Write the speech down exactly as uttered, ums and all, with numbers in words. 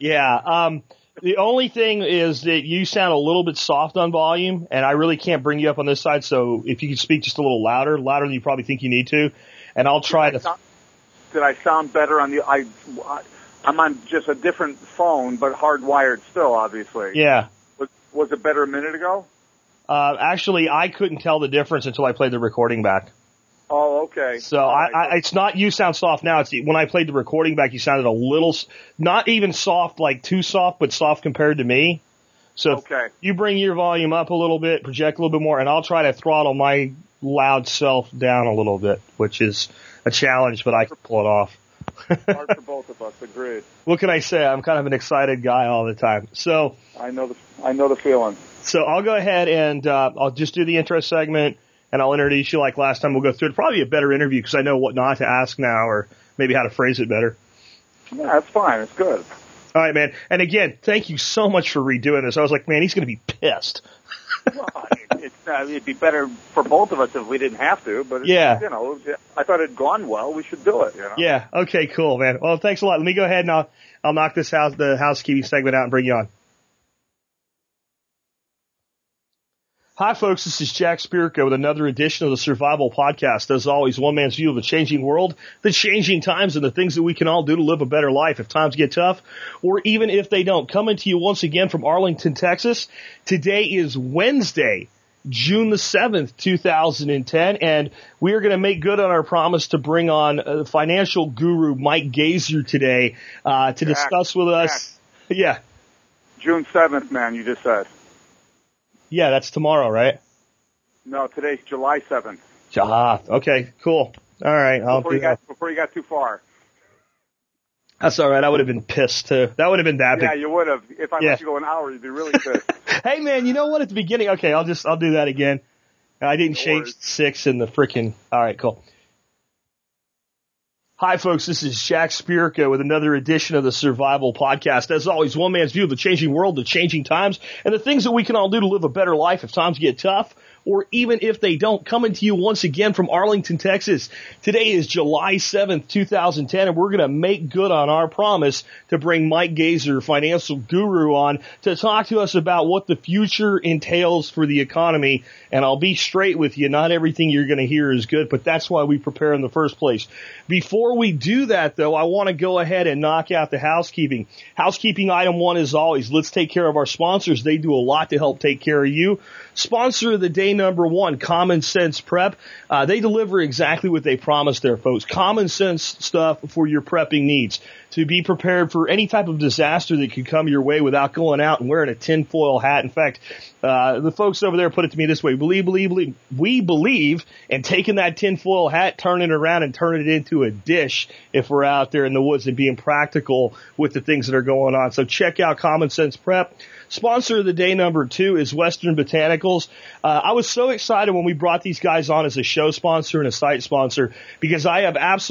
Yeah. Um, the only thing is that you sound a little bit soft on volume, and I really can't bring you up on this side. So if you could speak just a little louder, louder than you probably think you need to, and I'll try did to. I sound, did I sound better on the? I, I'm on just a different phone, but hardwired still, obviously. Yeah. Was was it better a minute ago? Uh, actually, I couldn't tell the difference until I played the recording back. Oh, okay. So All I, right. I, it's not you sound soft now. It's when I played the recording back, you sounded a little, not even soft, like too soft, but soft compared to me. So okay. if you bring your volume up a little bit, project a little bit more, and I'll try to throttle my loud self down a little bit, which is a challenge, but I can pull it off. Hard for both of us. Agreed. What can I say? I'm kind of an excited guy all the time. So I know the I know the feeling. So I'll go ahead and uh, I'll just do the intro segment. And I'll introduce you like last time. We'll go through it. Probably a better interview because I know what not to ask now or maybe how to phrase it better. Yeah, that's fine. It's good. All right, man. And again, thank you so much for redoing this. I was like, man, he's going to be pissed. Well, it, it's, uh, it'd be better for both of us if we didn't have to. But, it's, yeah. you know, I thought it had gone well. We should do it, you know? Yeah. Okay, cool, man. Well, thanks a lot. Let me go ahead and I'll, I'll knock this house, the housekeeping segment out and bring you on. Hi, folks. This is Jack Spirko with another edition of the Survival Podcast. As always, one man's view of the changing world, the changing times, and the things that we can all do to live a better life if times get tough, or even if they don't. Coming to you once again from Arlington, Texas. Today is Wednesday, June the seventh, two thousand ten, and we are going to make good on our promise to bring on uh, financial guru Mike Gazer today uh, to Jack, discuss with us. Jack. Yeah. June seventh, man, you just said. Yeah, that's tomorrow, right? No, today's July seventh. Ah, okay, cool. All right, I'll before do you got that. before you got too far. That's all right. I would have been pissed too. That would have been that big. Yeah, you would have. If I Yeah. let you go an hour, you'd be really pissed. Hey, man, you know what? At the beginning, okay, I'll just I'll do that again. I didn't No change worries. six in the freaking. All right, cool. Hi, folks. This is Jack Spirko with another edition of the Survival Podcast. As always, one man's view of the changing world, the changing times, and the things that we can all do to live a better life if times get tough, or even if they don't. Coming to you once again from Arlington, Texas. Today is July seventh, two thousand ten, and we're going to make good on our promise to bring Mike Gazer, financial guru, on to talk to us about what the future entails for the economy. And I'll be straight with you, not everything you're going to hear is good, but that's why we prepare in the first place. Before we do that, though, I want to go ahead and knock out the housekeeping. Housekeeping item one is always, let's take care of our sponsors. They do a lot to help take care of you. Sponsor of the day number one, Common Sense Prep. Uh, they deliver exactly what they promised there, folks. Common sense stuff for your prepping needs. To be prepared for any type of disaster that could come your way without going out and wearing a tinfoil hat. In fact, uh, the folks over there put it to me this way. Believe, believe, believe, we believe in taking that tinfoil hat, turning it around and turning it into a dish if we're out there in the woods and being practical with the things that are going on. So check out Common Sense Prep. Sponsor of the day number two is Western Botanicals. Uh, I was so excited when we brought these guys on as a show sponsor and a site sponsor because I have absolutely